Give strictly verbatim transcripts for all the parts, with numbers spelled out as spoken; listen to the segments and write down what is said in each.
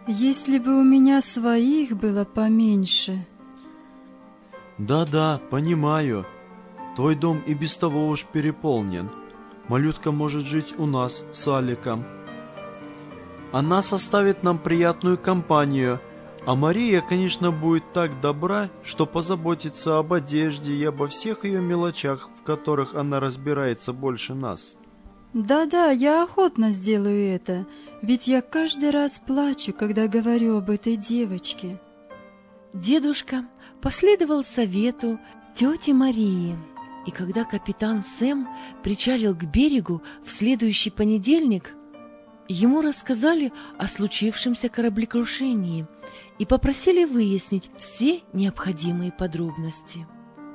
Если бы у меня своих было поменьше. Да-да, понимаю. Твой дом и без того уж переполнен. Малютка может жить у нас с Аликом. Она составит нам приятную компанию, а Мария, конечно, будет так добра, что позаботится об одежде и обо всех ее мелочах, в которых она разбирается больше нас. Да-да, я охотно сделаю это, ведь я каждый раз плачу, когда говорю об этой девочке. Дедушка последовал совету тети Марии, и когда капитан Сэм причалил к берегу в следующий понедельник, ему рассказали о случившемся кораблекрушении и попросили выяснить все необходимые подробности.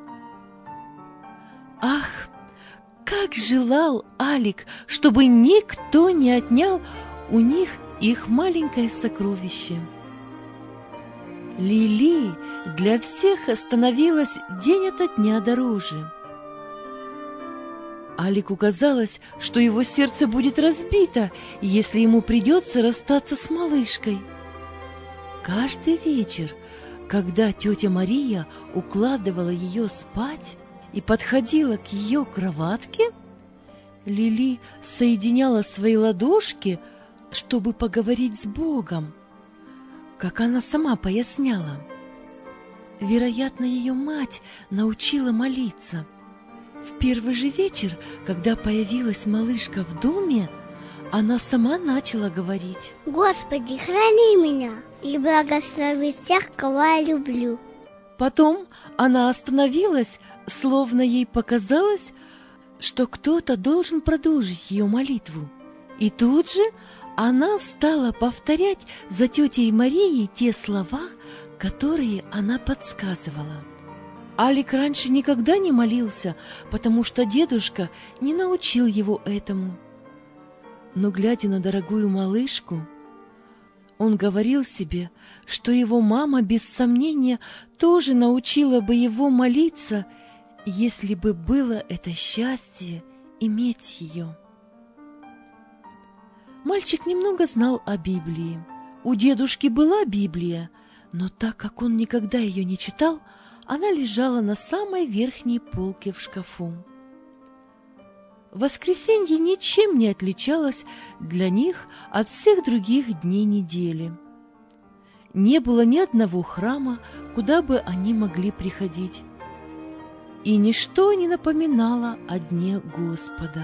Ах, как желал Алик, чтобы никто не отнял у них их маленькое сокровище! Лили для всех становилась день ото дня дороже. Алику казалось, что его сердце будет разбито, если ему придется расстаться с малышкой. Каждый вечер, когда тетя Мария укладывала ее спать и подходила к ее кроватке, Лили соединяла свои ладошки, чтобы поговорить с Богом, как она сама поясняла. Вероятно, ее мать научила молиться. В первый же вечер, когда появилась малышка в доме, она сама начала говорить: «Господи, храни меня и благослови тех, кого я люблю». Потом она остановилась, словно ей показалось, что кто-то должен продолжить ее молитву. И тут же она стала повторять за тетей Марией те слова, которые она подсказывала. Алик раньше никогда не молился, потому что дедушка не научил его этому. Но, глядя на дорогую малышку, он говорил себе, что его мама, без сомнения, тоже научила бы его молиться, если бы было это счастье иметь ее. Мальчик немного знал о Библии. У дедушки была Библия, но так как он никогда ее не читал, она лежала на самой верхней полке в шкафу. Воскресенье ничем не отличалось для них от всех других дней недели. Не было ни одного храма, куда бы они могли приходить, и ничто не напоминало о дне Господа.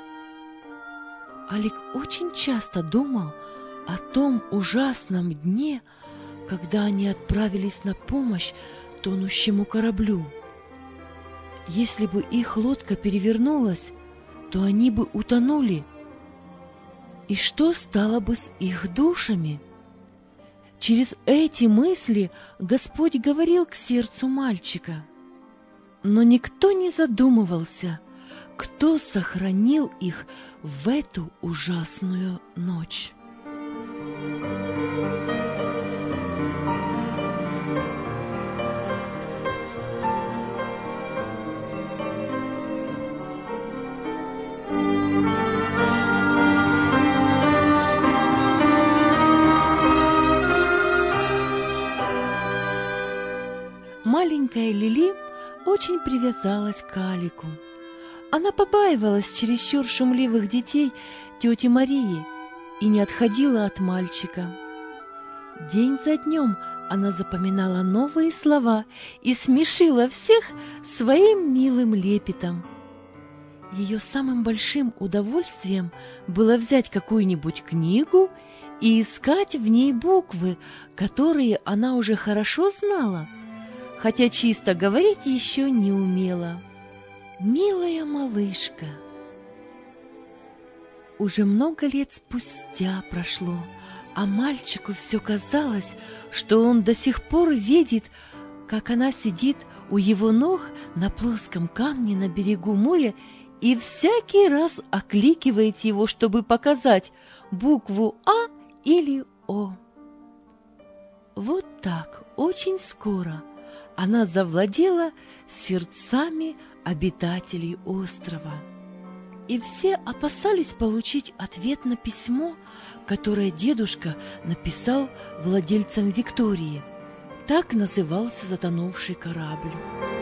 Алик очень часто думал о том ужасном дне, когда они отправились на помощь тонущему кораблю. Если бы их лодка перевернулась, то они бы утонули. И что стало бы с их душами? Через эти мысли Господь говорил к сердцу мальчика. Но никто не задумывался, кто сохранил их в эту ужасную ночь. Маленькая Лили очень привязалась к Алику. Она побаивалась чересчур шумливых детей тети Марии и не отходила от мальчика. День за днем она запоминала новые слова и смешила всех своим милым лепетом. Ее самым большим удовольствием было взять какую-нибудь книгу и искать в ней буквы, которые она уже хорошо знала, хотя чисто говорить еще не умела. Милая малышка. Уже много лет спустя прошло, а мальчику все казалось, что он до сих пор видит, как она сидит у его ног на плоском камне на берегу моря и всякий раз окликивает его, чтобы показать букву А или О. Вот так очень скоро она завладела сердцами обитателей острова. и все опасались получить ответ на письмо, которое дедушка написал владельцам Виктории. Так назывался затонувший корабль.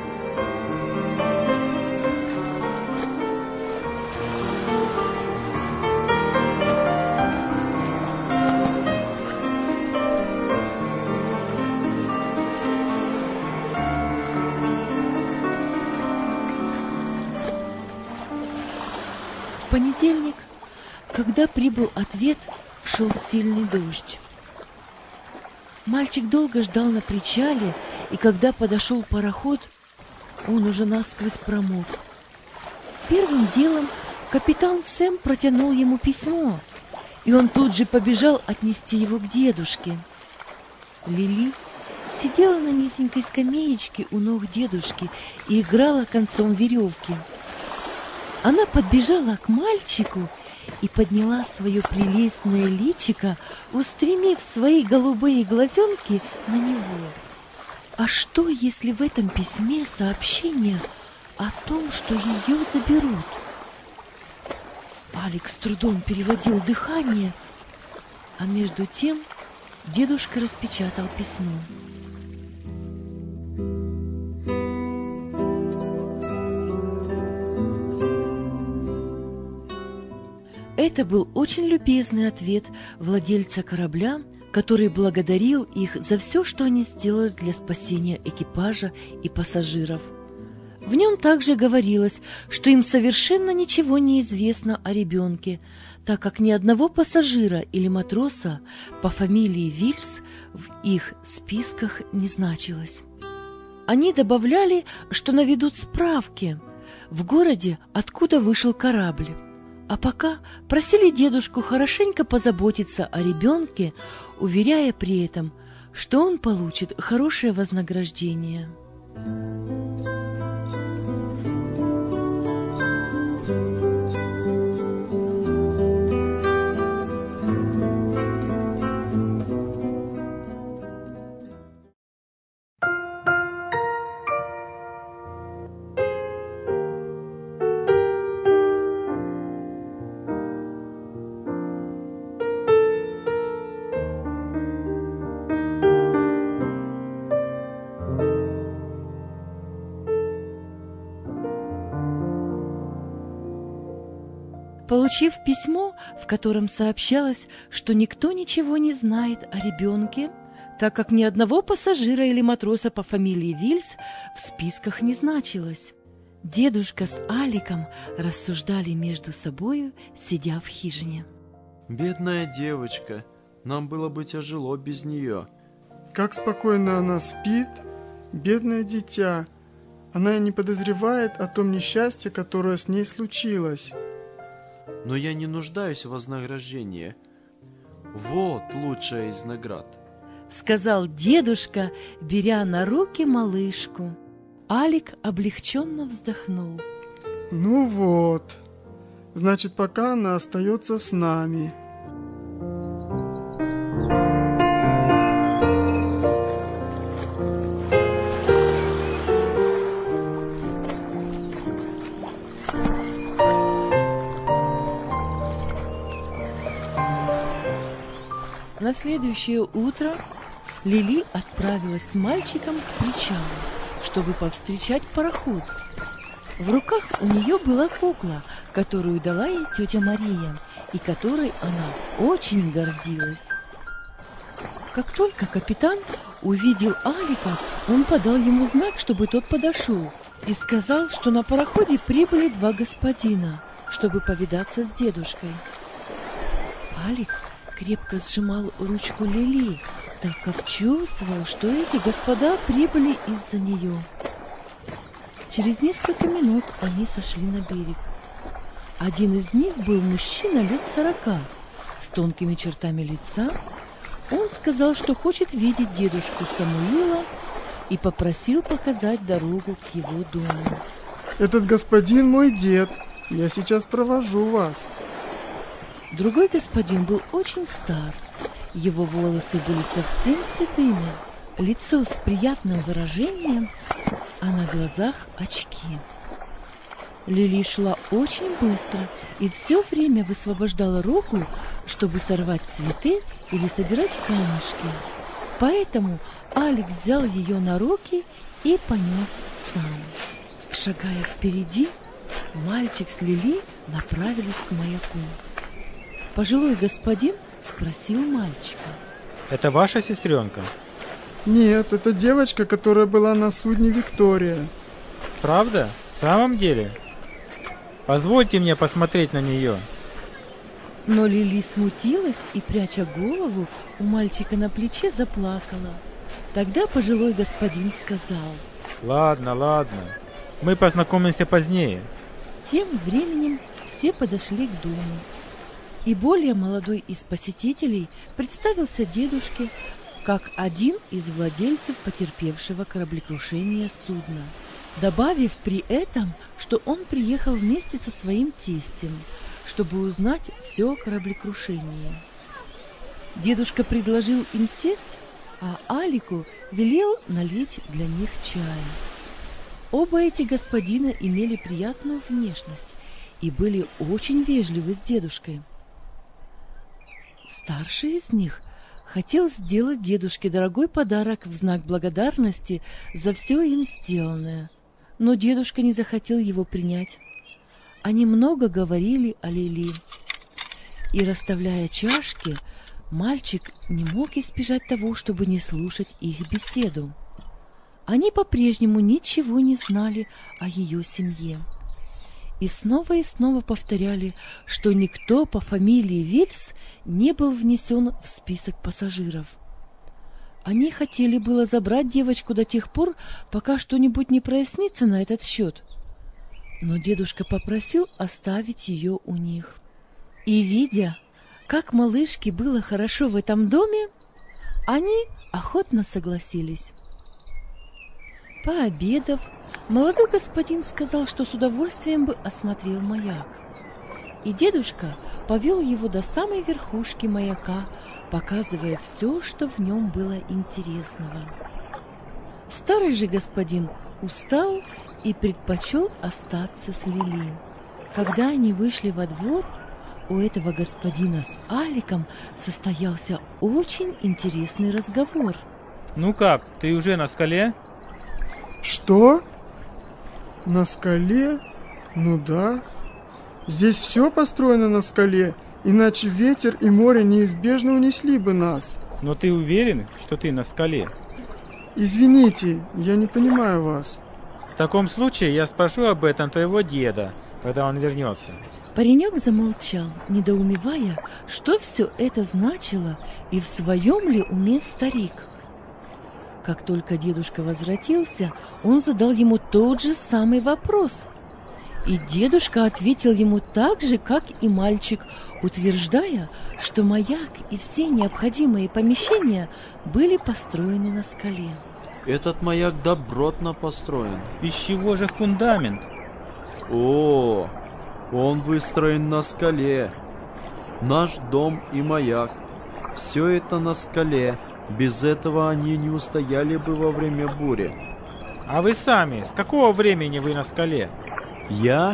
В понедельник, когда прибыл ответ, шел сильный дождь. Мальчик долго ждал на причале, и когда подошел пароход, он уже насквозь промок. Первым делом капитан Сэм протянул ему письмо, и он тут же побежал отнести его к дедушке. Лили сидела на низенькой скамеечке у ног дедушки и играла концом веревки. Она подбежала к мальчику и подняла свое прелестное личико, устремив свои голубые глазенки на него. А что, если в этом письме сообщение о том, что ее заберут? Алик с трудом переводил дыхание, а между тем дедушка распечатал письмо. Это был очень любезный ответ владельца корабля, который благодарил их за все, что они сделали для спасения экипажа и пассажиров. В нем также говорилось, что им совершенно ничего не известно о ребенке, так как ни одного пассажира или матроса по фамилии Вильс в их списках не значилось. Они добавляли, что наведут справки в городе, откуда вышел корабль. А пока просили дедушку хорошенько позаботиться о ребенке, уверяя при этом, что он получит хорошее вознаграждение. Получив письмо, в котором сообщалось, что никто ничего не знает о ребенке, так как ни одного пассажира или матроса по фамилии Вильс в списках не значилось, дедушка с Аликом рассуждали между собою, сидя в хижине. Бедная девочка, нам было бы тяжело без нее. Как спокойно она спит, бедное дитя. Она и не подозревает о том несчастье, которое с ней случилось. Но я не нуждаюсь в вознаграждении. Вот лучшая из наград, сказал дедушка, беря на руки малышку. Алик облегченно вздохнул. Ну вот, значит, пока она остается с нами. На следующее утро Лили отправилась с мальчиком к причалу, чтобы повстречать пароход. В руках у нее была кукла, которую дала ей тетя Мария, и которой она очень гордилась. Как только капитан увидел Алика, он подал ему знак, чтобы тот подошел, и сказал, что на пароходе прибыли два господина, чтобы повидаться с дедушкой. Алик крепко сжимал ручку Лили, так как чувствовал, что эти господа прибыли из-за нее. Через несколько минут они сошли на берег. Один из них был мужчина лет сорока, с тонкими чертами лица. Он сказал, что хочет видеть дедушку Самуила, и попросил показать дорогу к его дому. Этот господин мой дед, я сейчас провожу вас. Другой господин был очень стар. Его волосы были совсем седыми, лицо с приятным выражением, а на глазах очки. Лили шла очень быстро и все время высвобождала руку, чтобы сорвать цветы или собирать камешки. Поэтому Алик взял ее на руки и понес сам. Шагая впереди, мальчик с Лили направились к маяку. Пожилой господин спросил мальчика: «Это ваша сестренка?» Нет, это девочка, которая была на судне «Виктория». «Правда? В самом деле? Позвольте мне посмотреть на нее». Но Лили смутилась и, пряча голову, у мальчика на плече заплакала. Тогда пожилой господин сказал: «Ладно, ладно, мы познакомимся позднее». Тем временем все подошли к дому. И более молодой из посетителей представился дедушке как один из владельцев потерпевшего кораблекрушение судна, добавив при этом, что он приехал вместе со своим тестем, чтобы узнать все о кораблекрушении. Дедушка предложил им сесть, а Алику велел налить для них чая. Оба эти господина имели приятную внешность и были очень вежливы с дедушкой. Старший из них хотел сделать дедушке дорогой подарок в знак благодарности за все им сделанное, но дедушка не захотел его принять. Они много говорили о Лили. И, расставляя чашки, мальчик не мог избежать того, чтобы не слушать их беседу. Они по-прежнему ничего не знали о ее семье. И снова и снова повторяли, что никто по фамилии Вильс не был внесен в список пассажиров. Они хотели было забрать девочку до тех пор, пока что-нибудь не прояснится на этот счет. Но дедушка попросил оставить ее у них. И, видя, как малышке было хорошо в этом доме, они охотно согласились. Пообедав, молодой господин сказал, что с удовольствием бы осмотрел маяк. И дедушка повел его до самой верхушки маяка, показывая все, что в нем было интересного. Старый же господин устал и предпочел остаться с Лили. Когда они вышли во двор, у этого господина с Аликом состоялся очень интересный разговор. «Ну как, ты уже на скале?» Что? На скале? Ну да. Здесь все построено на скале, иначе ветер и море неизбежно унесли бы нас. Но ты уверен, что ты на скале? Извините, я не понимаю вас. В таком случае я спрошу об этом твоего деда, когда он вернется. Паренек замолчал, недоумевая, что все это значило и в своем ли уме старик. Как только дедушка возвратился, он задал ему тот же самый вопрос. И дедушка ответил ему так же, как и мальчик, утверждая, что маяк и все необходимые помещения были построены на скале. Этот маяк добротно построен. Из чего же фундамент? О, он выстроен на скале. Наш дом и маяк. Все это на скале. Без этого они не устояли бы во время бури. А вы сами, с какого времени вы на скале? Я?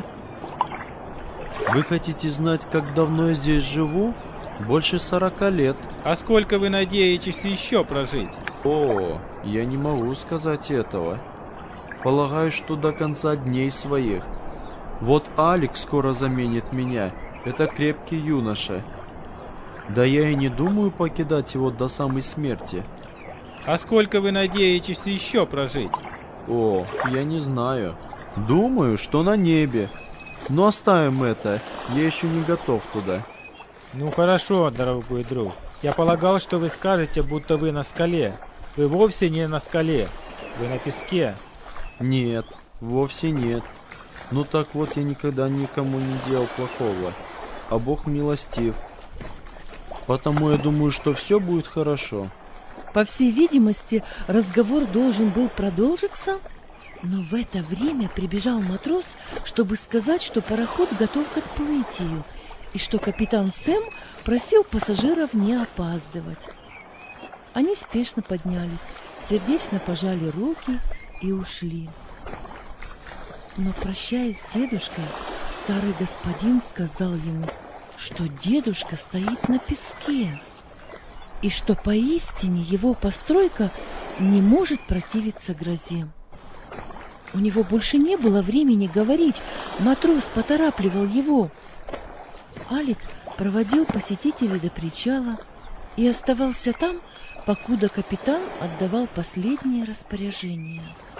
Вы хотите знать, как давно я здесь живу? Больше сорока лет. А сколько вы надеетесь еще прожить? О, я не могу сказать этого. Полагаю, что до конца дней своих. Вот Алик скоро заменит меня. Это крепкий юноша. Да я и не думаю покидать его до самой смерти. А сколько вы надеетесь еще прожить? О, я не знаю. Думаю, что на небе. Но оставим это. Я еще не готов туда. Ну хорошо, дорогой друг. Я полагал, что вы скажете, будто вы на скале. Вы вовсе не на скале. Вы на песке. Нет, вовсе нет. Ну так вот, я никогда никому не делал плохого. А Бог милостив. Потому я думаю, что все будет хорошо. По всей видимости, разговор должен был продолжиться, но в это время прибежал матрос, чтобы сказать, что пароход готов к отплытию, и что капитан Сэм просил пассажиров не опаздывать. Они спешно поднялись, сердечно пожали руки и ушли. Но, прощаясь с дедушкой, старый господин сказал ему, что дедушка стоит на песке, и что поистине его постройка не может противиться грозе. У него больше не было времени говорить, матрос поторапливал его. Алик проводил посетителей до причала и оставался там, покуда капитан отдавал последние распоряжения.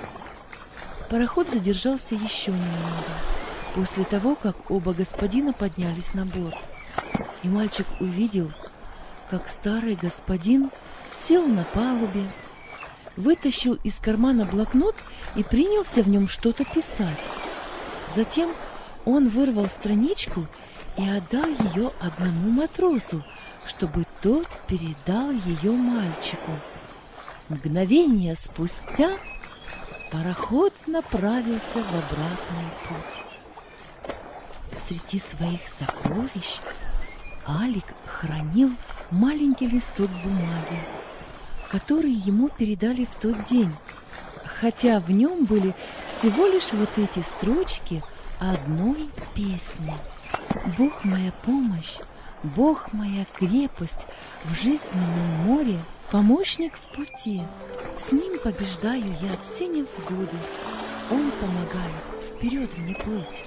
Пароход задержался еще немного, после того, как оба господина поднялись на борт. И мальчик увидел, как старый господин сел на палубе, вытащил из кармана блокнот и принялся в нем что-то писать. Затем он вырвал страничку и отдал ее одному матросу, чтобы тот передал ее мальчику. Мгновение спустя пароход направился в обратный путь. Среди своих сокровищ Алик хранил маленький листок бумаги, который ему передали в тот день, хотя в нем были всего лишь вот эти строчки одной песни. «Бог моя помощь, Бог моя крепость в жизненном море, помощник в пути. С ним побеждаю я все невзгоды. Он помогает вперед мне плыть».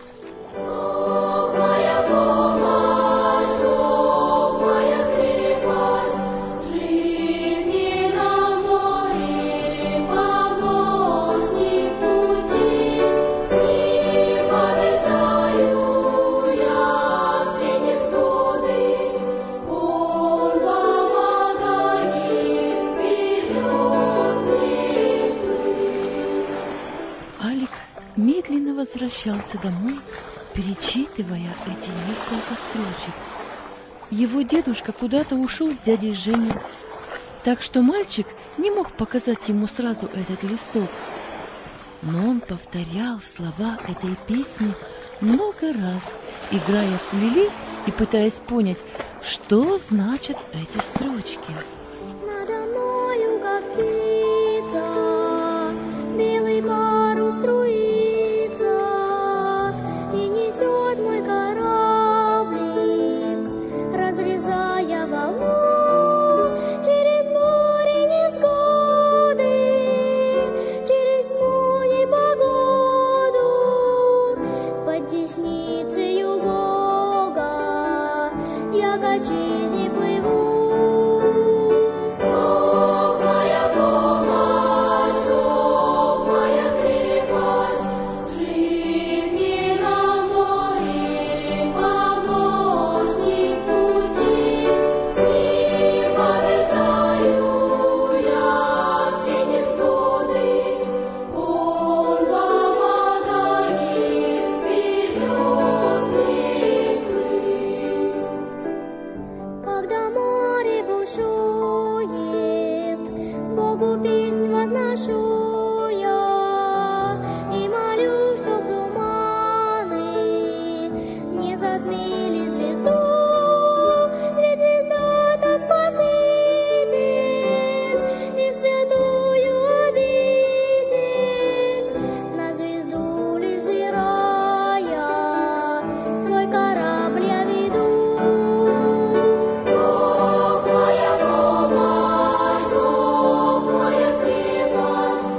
Бог моя помощь, Бог моя крепость в жизненном море, помощник пути. С ним побеждаю я все невзгоды. Он помогает вперед мне плыть. Алик медленно возвращался домой, перечитывая эти несколько строчек. Его дедушка куда-то ушел с дядей Женей, так что мальчик не мог показать ему сразу этот листок. Но он повторял слова этой песни много раз, играя с Лили и пытаясь понять, что значат эти строчки. Надо мною, как птица, белый парус струится, и несет мой кораблик, разрезая волну через море невзгоды, через тьму непогоду, под десницею Бога я к отчизне плыву. Бог моя помощь, Бог моя крепость в жизненном море, помощник пути. С ним побеждаю я все невзгоды. Он помогает вперед мне плыть. Когда море бушует, Богу песнь возношу я и молю, чтоб туманы не затмили звезду, ведь звезда-то Спаситель и в святую обитель. На звезду лишь взирая, свой корабль я веду. Бог моя помощь, Бог моя крепость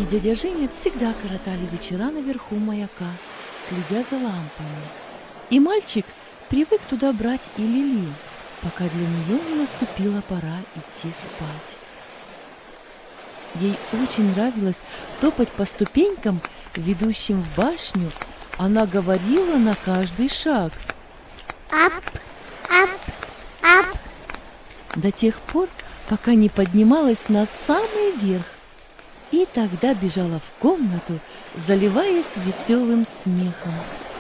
дядя Женя всегда коротали вечера наверху маяка, следя за лампами. И мальчик привык туда брать и Лили, пока для нее не наступила пора идти спать. Ей очень нравилось топать по ступенькам, ведущим в башню. Она говорила на каждый шаг: Ап, ап, ап. до тех пор, пока не поднималась на самый верх. И тогда бежала в комнату, заливаясь веселым смехом.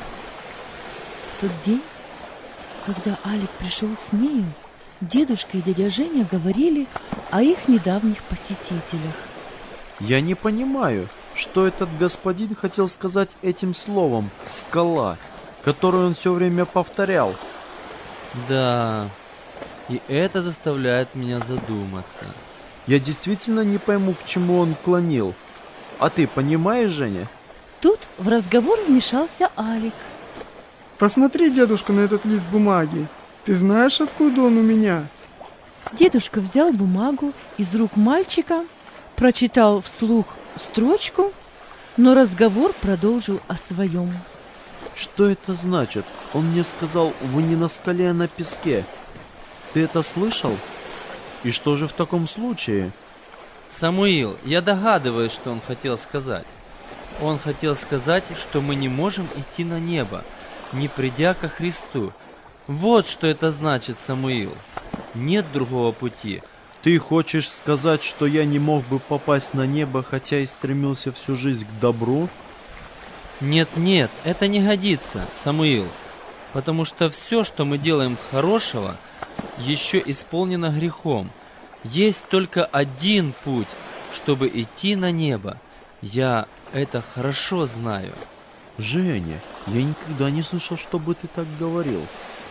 В тот день, когда Алик пришел с нею, дедушка и дядя Женя говорили о их недавних посетителях. Я не понимаю, что этот господин хотел сказать этим словом «скала», которое он все время повторял. Да, и это заставляет меня задуматься. Я действительно не пойму, к чему он клонил. А ты понимаешь, Женя? Тут в разговор вмешался Алик. Посмотри, дедушка, на этот лист бумаги. Ты знаешь, откуда он у меня? Дедушка взял бумагу из рук мальчика, прочитал вслух строчку, но разговор продолжил о своем. Что это значит? Он мне сказал, вы не на скале, а на песке. Ты это слышал? И что же в таком случае? Самуил, я догадываюсь, что он хотел сказать. Он хотел сказать, что мы не можем идти на небо, не придя ко Христу. Вот что это значит, Самуил. Нет другого пути. Ты хочешь сказать, что я не мог бы попасть на небо, хотя и стремился всю жизнь к добру? Нет-нет, это не годится, Самуил, потому что все, что мы делаем хорошего, еще исполнено грехом. Есть только один путь, чтобы идти на небо. Я это хорошо знаю. Женя, я никогда не слышал, чтобы ты так говорил.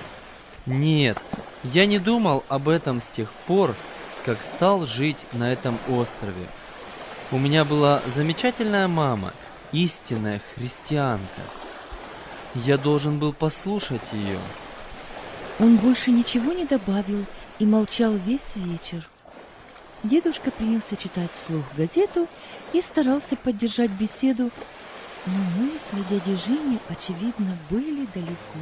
Нет, я не думал об этом с тех пор, как стал жить на этом острове. У меня была замечательная мама, истинная христианка. Я должен был послушать ее. Он больше ничего не добавил и молчал весь вечер. Дедушка принялся читать вслух газету и старался поддержать беседу, но мысли дяди Жени, очевидно, были далеко.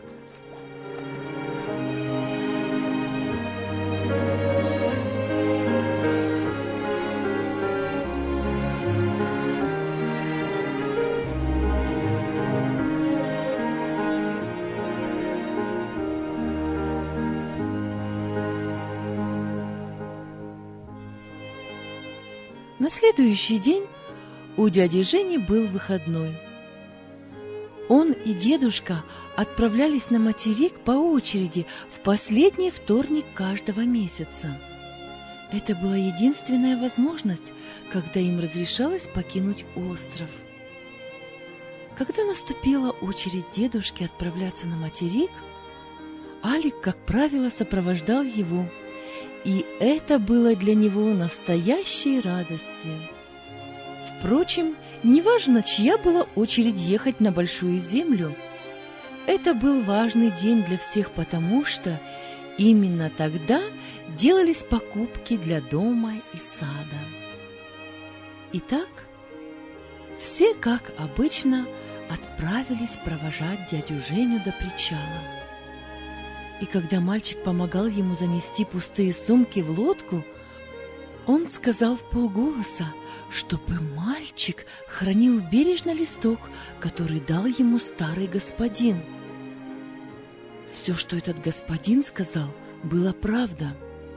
На следующий день у дяди Жени был выходной. Он и дедушка отправлялись на материк по очереди в последний вторник каждого месяца. Это была единственная возможность, когда им разрешалось покинуть остров. Когда наступила очередь дедушки отправляться на материк, Алик, как правило, сопровождал его, и это было для него настоящей радостью. Впрочем, неважно, чья была очередь ехать на Большую Землю, это был важный день для всех, потому что именно тогда делались покупки для дома и сада. Итак, все, как обычно, отправились провожать дядю Женю до причала. И когда мальчик помогал ему занести пустые сумки в лодку, он сказал вполголоса, чтобы мальчик хранил бережно листок, который дал ему старый господин. Все, что этот господин сказал, было правда.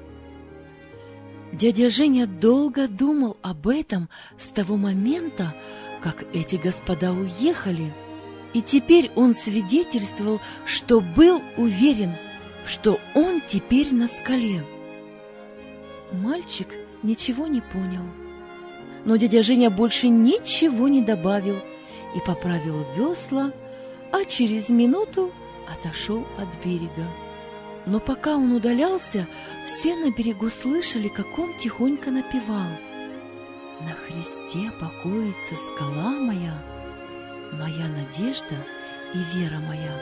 Дядя Женя долго думал об этом с того момента, как эти господа уехали, и теперь он свидетельствовал, что был уверен, что он теперь на скале. Мальчик ничего не понял, но дядя Женя больше ничего не добавил и поправил весла, а через минуту отошел от берега. Но пока он удалялся, все на берегу слышали, как он тихонько напевал: «На Христе покоится скала моя, моя надежда и вера моя».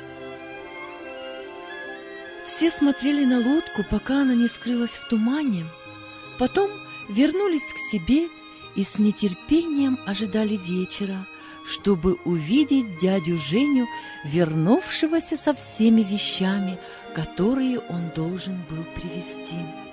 Все смотрели на лодку, пока она не скрылась в тумане, потом вернулись к себе и с нетерпением ожидали вечера, чтобы увидеть дядю Женю, вернувшегося со всеми вещами, которые он должен был привезти.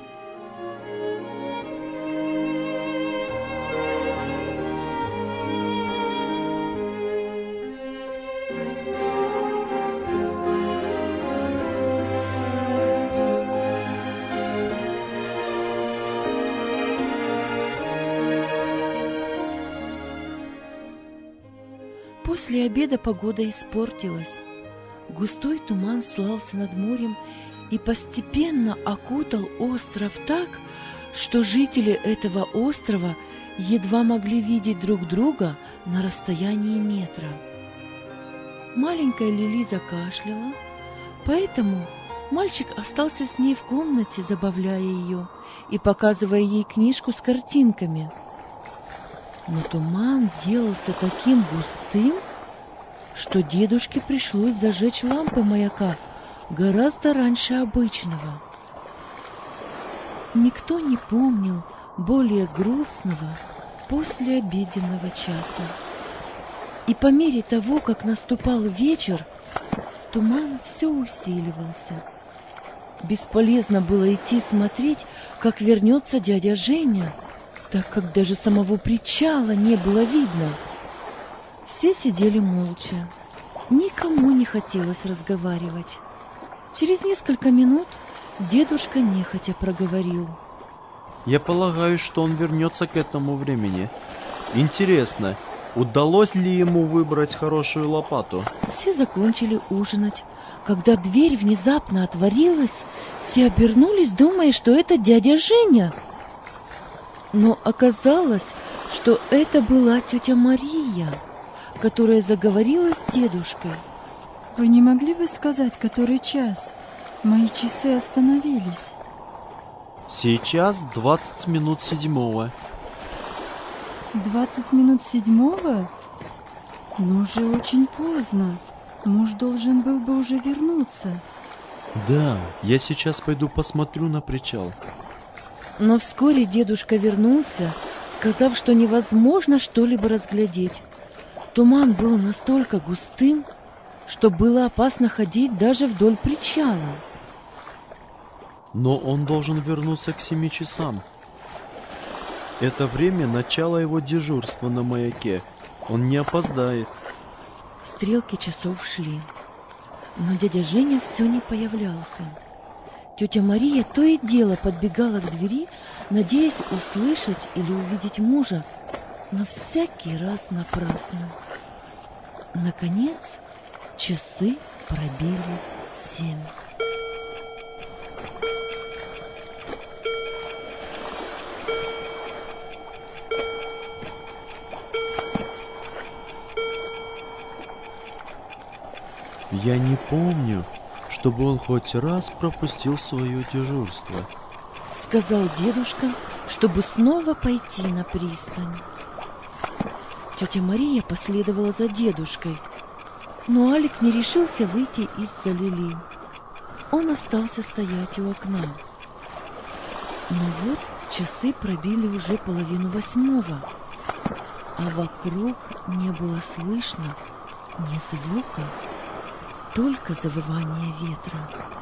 После обеда погода испортилась. Густой туман слался над морем и постепенно окутал остров так, что жители этого острова едва могли видеть друг друга на расстоянии метра. Маленькая Лили закашляла, поэтому мальчик остался с ней в комнате, забавляя ее и показывая ей книжку с картинками. Но туман делался таким густым, что дедушке пришлось зажечь лампы маяка гораздо раньше обычного. Никто не помнил более грустного послеобеденного часа. И по мере того, как наступал вечер, туман все усиливался. Бесполезно было идти смотреть, как вернется дядя Женя, так как даже самого причала не было видно. Все сидели молча. Никому не хотелось разговаривать. Через несколько минут дедушка нехотя проговорил. Я полагаю, что он вернется к этому времени. Интересно, удалось ли ему выбрать хорошую лопату? Все закончили ужинать. Когда дверь внезапно отворилась, все обернулись, думая, что это дядя Женя. Но оказалось, что это была тетя Мария, которая заговорила с дедушкой. Вы не могли бы сказать, который час? Мои часы остановились. Сейчас двадцать минут седьмого. Двадцать минут седьмого? Но уже очень поздно. Муж должен был бы уже вернуться. Да, я сейчас пойду посмотрю на причал. Но вскоре дедушка вернулся, сказав, что невозможно что-либо разглядеть. Туман был настолько густым, что было опасно ходить даже вдоль причала. Но он должен вернуться к семи часам. Это время начала его дежурства на маяке. Он не опоздает. Стрелки часов шли, но дядя Женя все не появлялся. Тетя Мария то и дело подбегала к двери, надеясь услышать или увидеть мужа, но всякий раз напрасно. Наконец, часы пробили семь. Я не помню, чтобы он хоть раз пропустил свое дежурство, сказал дедушка, чтобы снова пойти на пристань. Тетя Мария последовала за дедушкой, но Алик не решился выйти из-за Лили. Он остался стоять у окна. Но вот часы пробили уже половину восьмого, а вокруг не было слышно ни звука, только завывание ветра.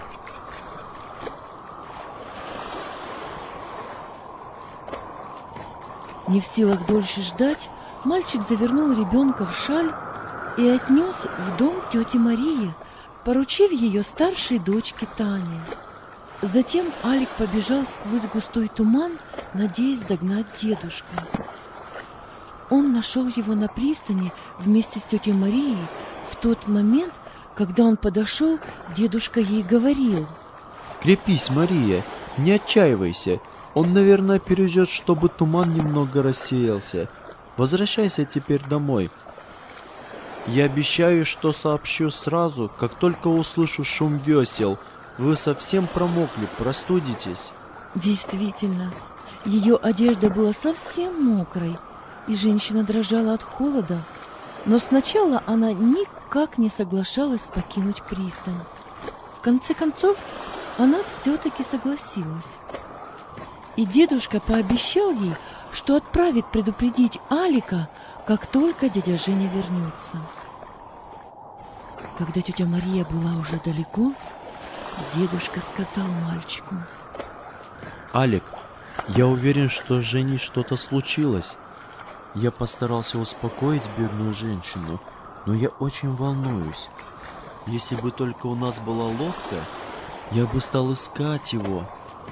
Не в силах дольше ждать, мальчик завернул ребенка в шаль и отнес в дом тети Марии, поручив ее старшей дочке Тане. Затем Алик побежал сквозь густой туман, надеясь догнать дедушку. Он нашел его на пристани вместе с тетей Марией. В тот момент, когда он подошел, дедушка ей говорил: «Крепись, Мария, не отчаивайся. Он, наверное, переждет, чтобы туман немного рассеялся. Возвращайся теперь домой. Я обещаю, что сообщу сразу, как только услышу шум весел. Вы совсем промокли, простудитесь». Действительно, ее одежда была совсем мокрой, и женщина дрожала от холода. Но сначала она никак не соглашалась покинуть пристань. В конце концов, она все-таки согласилась. И дедушка пообещал ей, что отправит предупредить Алика, как только дядя Женя вернется. Когда тетя Мария была уже далеко, дедушка сказал мальчику: «Алик, я уверен, что с Женей что-то случилось. Я постарался успокоить бедную женщину, но я очень волнуюсь. Если бы только у нас была лодка, я бы стал искать его».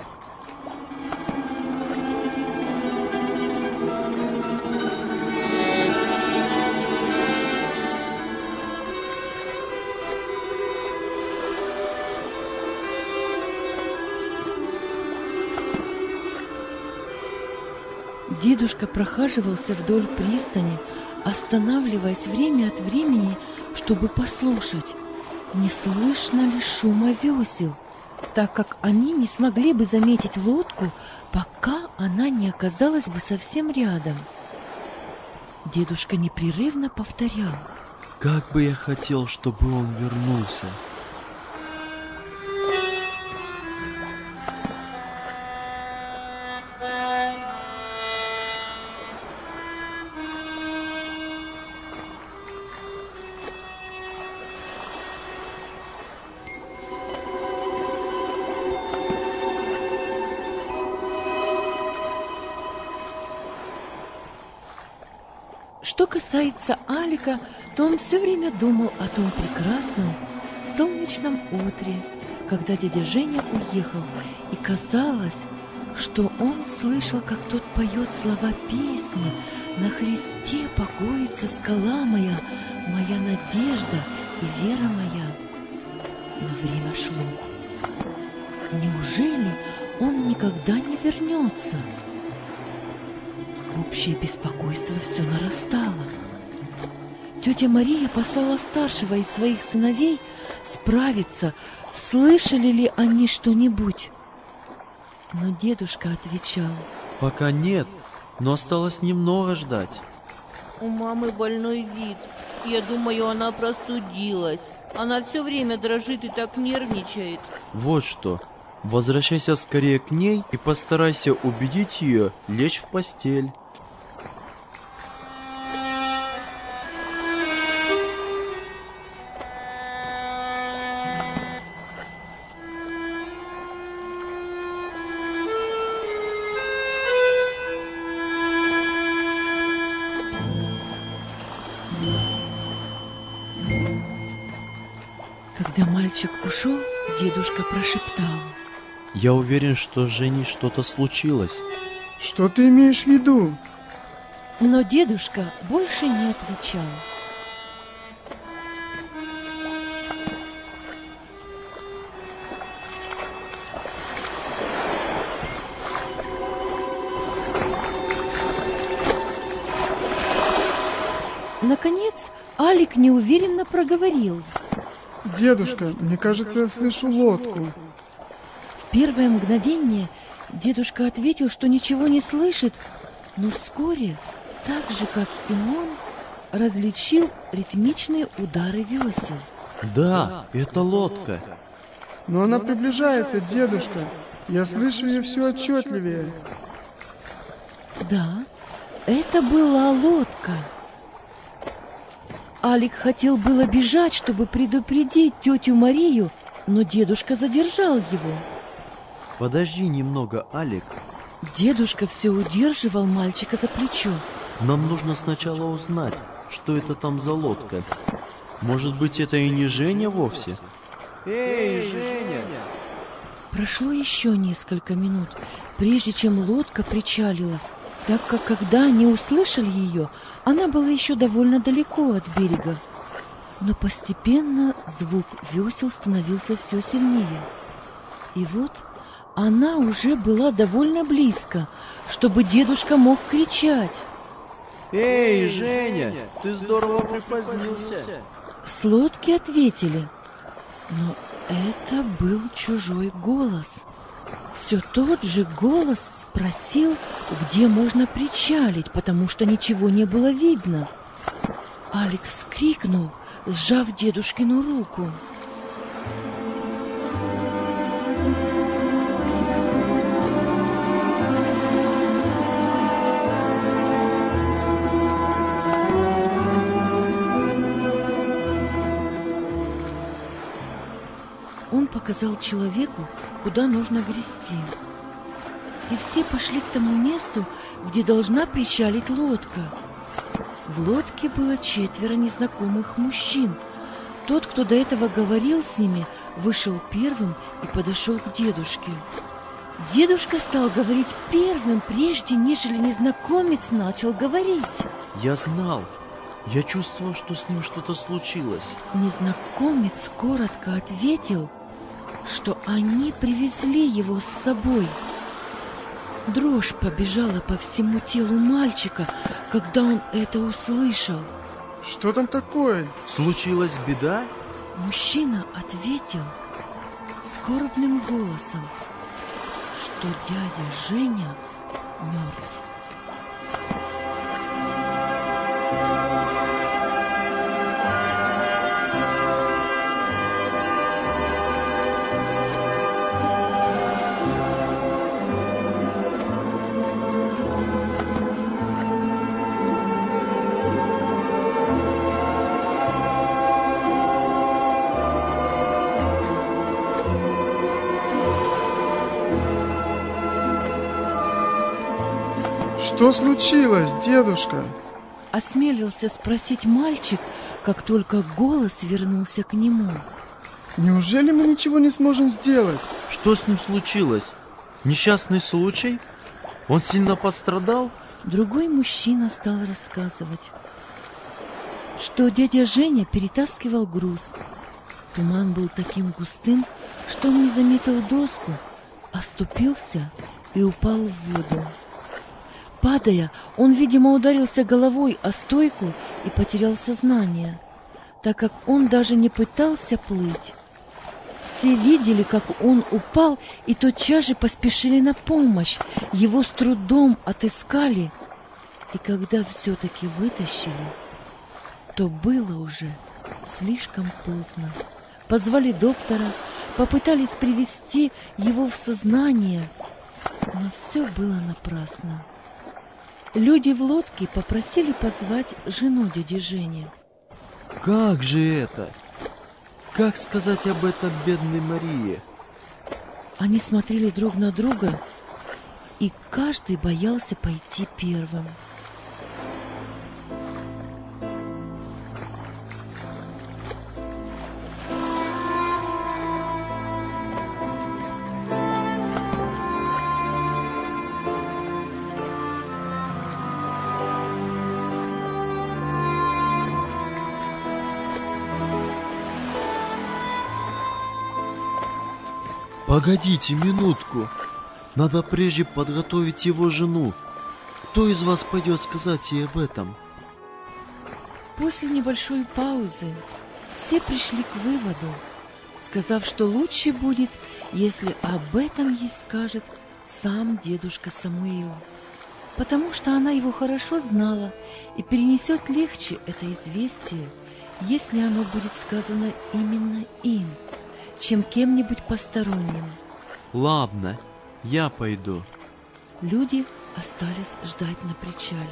Дедушка прохаживался вдоль пристани, останавливаясь время от времени, чтобы послушать, не слышно ли шума весел, так как они не смогли бы заметить лодку, пока она не оказалась бы совсем рядом. Дедушка непрерывно повторял: «Как бы я хотел, чтобы он вернулся!» Что касается Алика, то он все время думал о том прекрасном солнечном утре, когда дядя Женя уехал, и казалось, что он слышал, как тот поет слова песни: «На Христе покоится скала моя, моя надежда и вера моя». Но время шло. Неужели он никогда не вернется? Общее беспокойство все нарастало. Тетя Мария послала старшего из своих сыновей справиться, слышали ли они что-нибудь. Но дедушка отвечал: «Пока нет, но осталось немного ждать». У мамы больной вид. Я думаю, она простудилась. Она все время дрожит и так нервничает. Вот что. Возвращайся скорее к ней и постарайся убедить ее лечь в постель. Когда мальчик ушел, дедушка прошептал: «Я уверен, что с Женей что-то случилось». Что ты имеешь в виду? Но дедушка больше не отвечал. Наконец, Алик неуверенно проговорил: Дедушка, мне кажется, я слышу лодку. В первое мгновение дедушка ответил, что ничего не слышит, но вскоре, так же, как и он, различил ритмичные удары весел. Да, это лодка. Но она приближается, дедушка. Я слышу ее все отчетливее. Да, это была лодка. Алик хотел было бежать, чтобы предупредить тетю Марию, но дедушка задержал его. Подожди немного, Алик. Дедушка все удерживал мальчика за плечо. Нам нужно сначала узнать, что это там за лодка. Может быть, это и не Женя вовсе? Эй, Женя! Прошло еще несколько минут, прежде чем лодка причалила, так как когда они услышали ее, она была еще довольно далеко от берега. Но постепенно звук весел становился все сильнее. И вот она уже была довольно близко, чтобы дедушка мог кричать. Эй, Женя, ты здорово припозднился. С лодки ответили, но это был чужой голос. Все тот же голос спросил, где можно причалить, потому что ничего не было видно. Алик вскрикнул, сжав дедушкину руку. он показал человеку, куда нужно грести. И все пошли к тому месту, где должна причалить лодка. В лодке было четверо незнакомых мужчин. Тот, кто до этого говорил с ними, вышел первым и подошел к дедушке. Дедушка стал говорить первым, прежде нежели незнакомец начал говорить. Я знал. Я чувствовал, что с ним что-то случилось. Незнакомец коротко ответил, что они привезли его с собой. Дрожь побежала по всему телу мальчика, когда он это услышал. Что там такое? Случилась беда? Мужчина ответил скорбным голосом, что дядя Женя мертв. Что случилось, дедушка? Осмелился спросить мальчик, как только голос вернулся к нему. Неужели мы ничего не сможем сделать? Что с ним случилось? Несчастный случай? Он сильно пострадал? Другой мужчина стал рассказывать, что дядя Женя перетаскивал груз. Туман был таким густым, что он не заметил доску, оступился и упал в воду. Падая, он, видимо, ударился головой о стойку и потерял сознание, так как он даже не пытался плыть. Все видели, как он упал, и тотчас же поспешили на помощь. Его с трудом отыскали, и когда все-таки вытащили, то было уже слишком поздно. Позвали доктора, попытались привести его в сознание, но все было напрасно. Люди в лодке попросили позвать жену дяди Жени. Как же это? Как сказать об этом бедной Марии? Они смотрели друг на друга, и каждый боялся пойти первым. Погодите минутку. Надо прежде подготовить его жену. Кто из вас пойдет сказать ей об этом? После небольшой паузы все пришли к выводу, сказав, что лучше будет, если об этом ей скажет сам дедушка Самуил, потому что она его хорошо знала и перенесет легче это известие, если оно будет сказано именно им, чем кем-нибудь посторонним. Ладно, я пойду. Люди остались ждать на причале.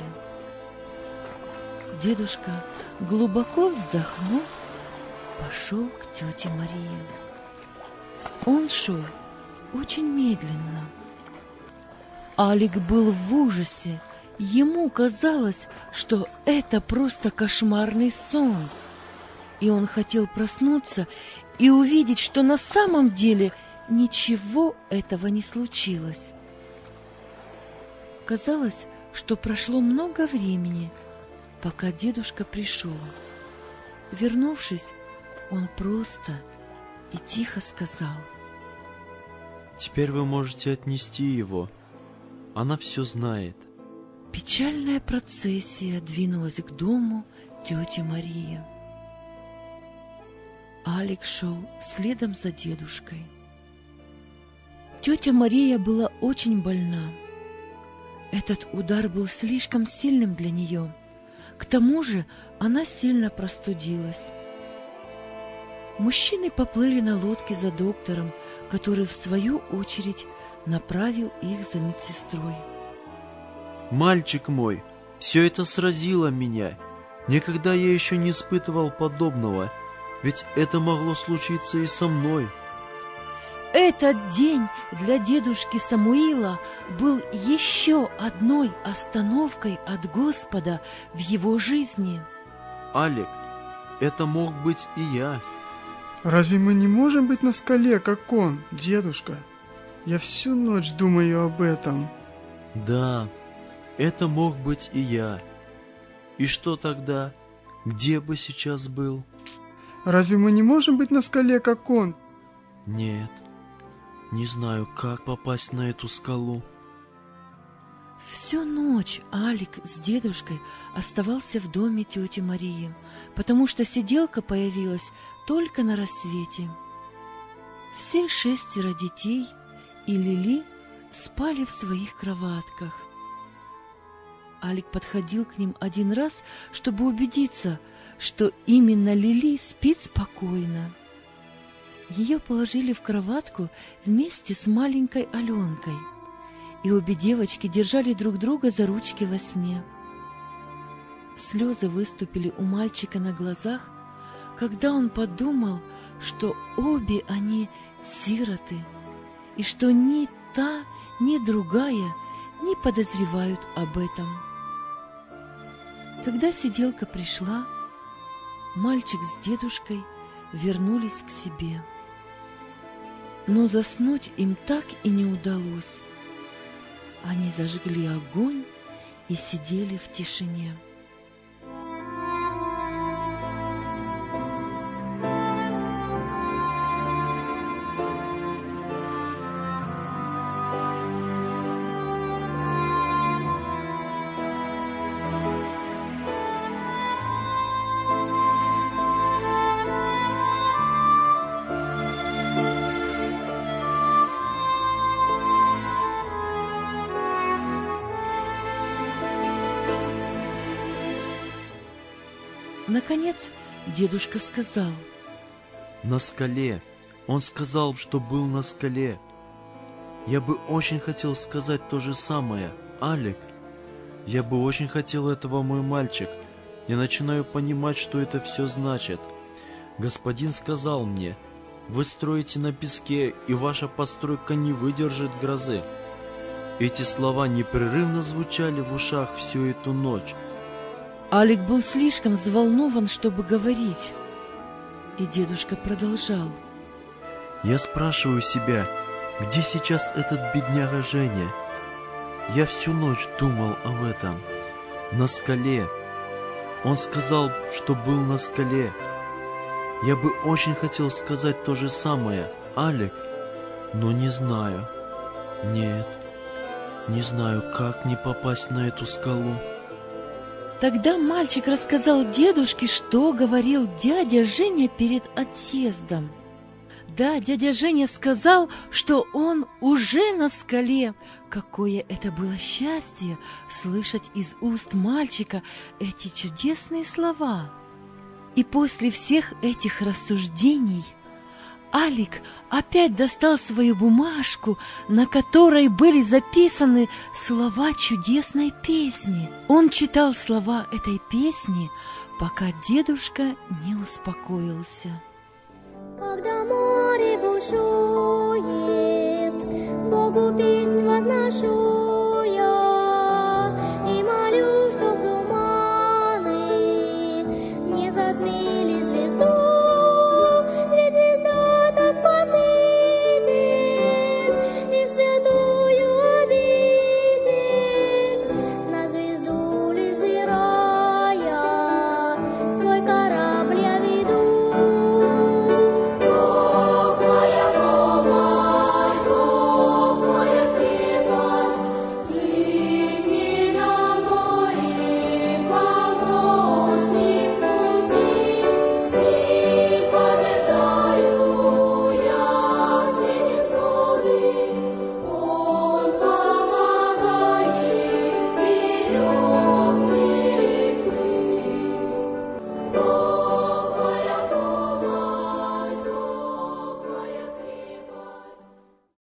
Дедушка, глубоко вздохнув, пошел к тете Марии. Он шел очень медленно. Алик был в ужасе. Ему казалось, что это просто кошмарный сон. И он хотел проснуться и увидеть, что на самом деле ничего этого не случилось. Казалось, что прошло много времени, пока дедушка пришел. Вернувшись, он просто и тихо сказал: «Теперь вы можете отнести его. Она все знает». Печальная процессия двинулась к дому тети Марии. Алик шел следом за дедушкой. Тетя Мария была очень больна. Этот удар был слишком сильным для нее. К тому же она сильно простудилась. Мужчины поплыли на лодке за доктором, который, в свою очередь, направил их за медсестрой. «Мальчик мой, все это сразило меня. Никогда я еще не испытывал подобного. Ведь это могло случиться и со мной. этот день для дедушки Самуила был еще одной остановкой от Господа в его жизни. Алик, это мог быть и я. Разве мы не можем быть на скале, как он, дедушка? Я всю ночь думаю об этом. Да, это мог быть и я. И что тогда? Где бы сейчас был? Разве мы не можем быть на скале, как он? Нет, не знаю, как попасть на эту скалу. Всю ночь Алик с дедушкой оставался в доме тети Марии, потому что сиделка появилась только на рассвете. Все шестеро детей и Лили спали в своих кроватках. Алик подходил к ним один раз, чтобы убедиться, что именно Лили спит спокойно. Ее положили в кроватку вместе с маленькой Аленкой, и обе девочки держали друг друга за ручки во сне. Слезы выступили у мальчика на глазах, когда он подумал, что обе они сироты, и что ни та, ни другая не подозревают об этом. Когда сиделка пришла, мальчик с дедушкой вернулись к себе. Но заснуть им так и не удалось. Они зажгли огонь и сидели в тишине. Наконец дедушка сказал: На скале. Он сказал, что был на скале. Я бы очень хотел сказать то же самое, Алик. Я бы очень хотел этого, мой мальчик. Я начинаю понимать, что это все значит. Господин сказал мне: вы строите на песке, и ваша постройка не выдержит грозы. Эти слова непрерывно звучали в ушах всю эту ночь. Алик был слишком взволнован, чтобы говорить. И дедушка продолжал: Я спрашиваю себя, где сейчас этот бедняга Женя? Я всю ночь думал об этом. На скале. Он сказал, что был на скале. Я бы очень хотел сказать то же самое, Алик, но не знаю. Нет, не знаю, как мне попасть на эту скалу. Тогда мальчик рассказал дедушке, что говорил дядя Женя перед отъездом. Да, дядя Женя сказал, что он уже на скале. Какое это было счастье слышать из уст мальчика эти чудесные слова. И после всех этих рассуждений Алик опять достал свою бумажку, на которой были записаны слова чудесной песни. Он читал слова этой песни, пока дедушка не успокоился. Когда море бушует, Богу песнь возношу.